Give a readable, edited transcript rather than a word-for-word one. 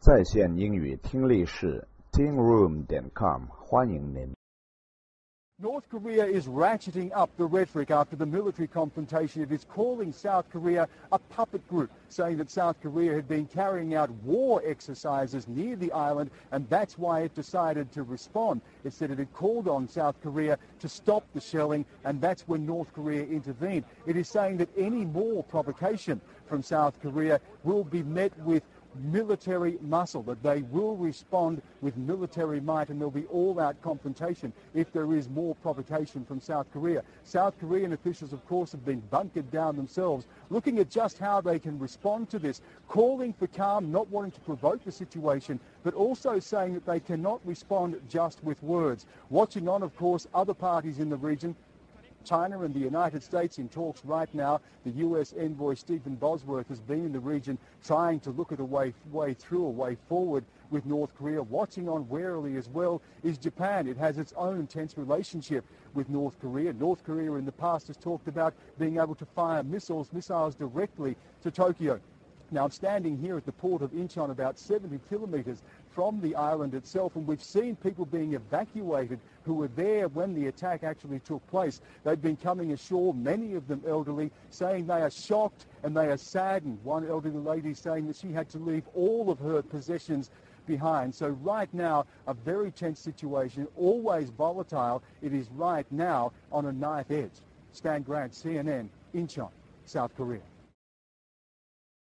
在线英语听力室 tingroom.com 欢迎您。 North Korea is ratcheting up the rhetoric after the military confrontation. It is calling South Korea a puppet group, saying that South Korea had been carrying out war exercises near the island, and that's why it decided to respond. It said it had called on South Korea to stop the shelling, and that's when North Korea intervened. It is saying that any more provocation from South Korea will be met with military muscle, that they will respond with military might, and there'll be all-out confrontation if there is more provocation from South Korea. South Korean officials, of course, have been bunkered down themselves, looking at just how they can respond to this, calling for calm, not wanting to provoke the situation, but also saying that they cannot respond just with words. Watching on, of course, other parties in the region, China and the United States in talks right now. The US envoy Stephen Bosworth has been in the region trying to look at a way forward with North Korea. Watching on warily as well is Japan. It has its own tense relationship with North Korea. North Korea in the past has talked about being able to fire missiles directly to Tokyo. Now, I'm standing here at the port of Incheon, about 70 kilometres from the island itself, and we've seen people being evacuated who were there when the attack actually took place. They've been coming ashore, many of them elderly, saying they are shocked and they are saddened. One elderly lady saying that she had to leave all of her possessions behind. So right now, a very tense situation, always volatile. It is right now on a knife edge. Stan Grant, CNN, Incheon, South Korea.